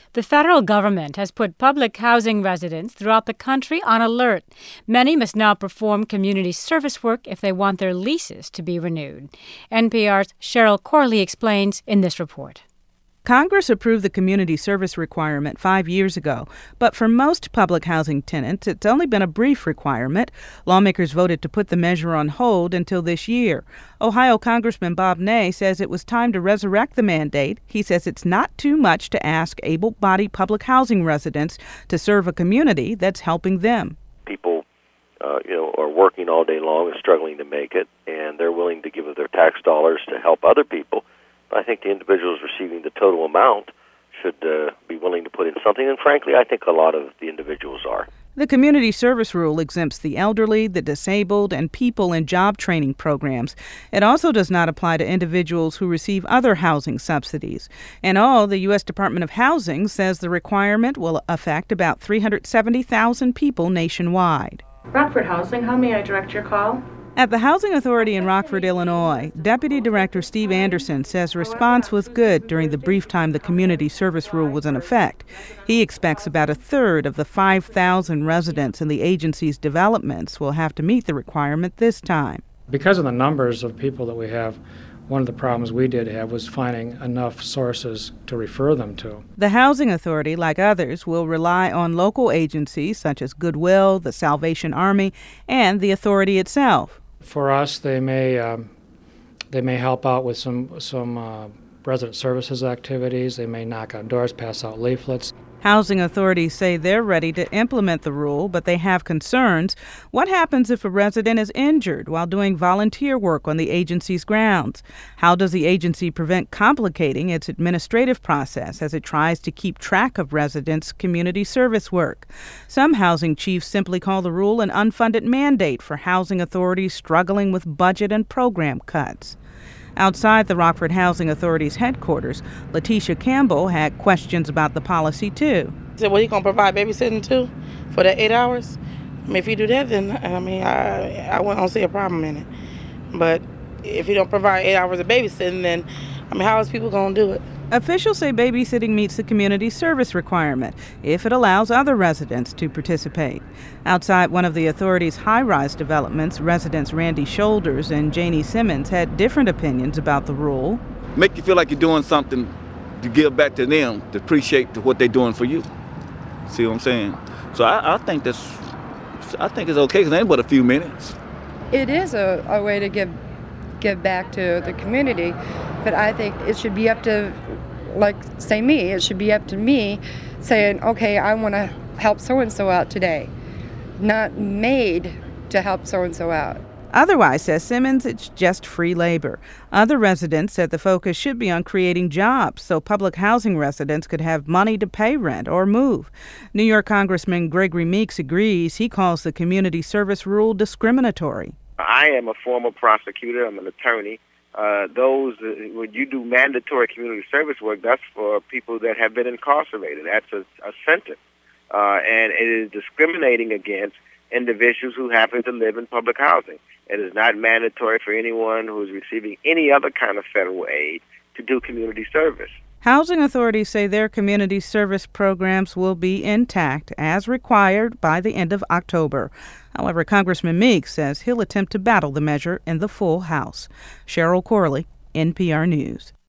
The federal government has put public housing residents throughout the country on alert. Many must now perform community service work if they want their leases to be renewed. NPR's Cheryl Corley explains in this report. Congress approved the community service requirement 5 years ago, but for most public housing tenants, it's only been a brief requirement. Lawmakers voted to put the measure on hold until this year. Ohio Congressman Bob Ney says it was time to resurrect the mandate. He says it's not too much to ask able-bodied public housing residents to serve a community that's helping them. People, are working all day long and struggling to make it, and they're willing to give of their tax dollars to help other people. I think the individuals receiving the total amount should be willing to put in something, and frankly, I think a lot of the individuals are. The community service rule exempts the elderly, the disabled, and people in job training programs. It also does not apply to individuals who receive other housing subsidies. In all, the U.S. Department of Housing says the requirement will affect about 370,000 people nationwide. Rockford Housing, how may I direct your call? At the Housing Authority in Rockford, Illinois, Deputy Director Steve Anderson says response was good during the brief time the community service rule was in effect. He expects about a third of the 5,000 residents in the agency's developments will have to meet the requirement this time. Because of the numbers of people that we have, one of the problems we did have was finding enough sources to refer them to. The Housing Authority, like others, will rely on local agencies such as Goodwill, the Salvation Army, and the authority itself. For us, they may help out with some resident services activities. They may knock on doors, pass out leaflets. Housing authorities say they're ready to implement the rule, but they have concerns. What happens if a resident is injured while doing volunteer work on the agency's grounds? How does the agency prevent complicating its administrative process as it tries to keep track of residents' community service work? Some housing chiefs simply call the rule an unfunded mandate for housing authorities struggling with budget and program cuts. Outside the Rockford Housing Authority's headquarters, Letitia Campbell had questions about the policy, too. He said, well, he going to provide babysitting, too, for that 8 hours? I mean, if you do that, then, I don't see a problem in it. But if you don't provide 8 hours of babysitting, then, how is people going to do it? Officials say babysitting meets the community service requirement if it allows other residents to participate. Outside one of the authority's high-rise developments, residents Randy Shoulders and Janie Simmons had different opinions about the rule. Make you feel like you're doing something to give back to them, to appreciate what they're doing for you. See what I'm saying? So I think it's okay because it ain't but a few minutes. It is a way to give back to the community, but I think it should be up to, it should be up to me saying, okay, I want to help so-and-so out today, not made to help so-and-so out. Otherwise, says Simmons, it's just free labor. Other residents said the focus should be on creating jobs so public housing residents could have money to pay rent or move. New York Congressman Gregory Meeks agrees. He calls the community service rule discriminatory. I am a former prosecutor. I'm an attorney. When you do mandatory community service work, that's for people that have been incarcerated. That's a sentence. And it is discriminating against individuals who happen to live in public housing. It is not mandatory for anyone who is receiving any other kind of federal aid to do community service. Housing authorities say their community service programs will be intact as required by the end of October. However, Congressman Meeks says he'll attempt to battle the measure in the full House. Cheryl Corley, NPR News.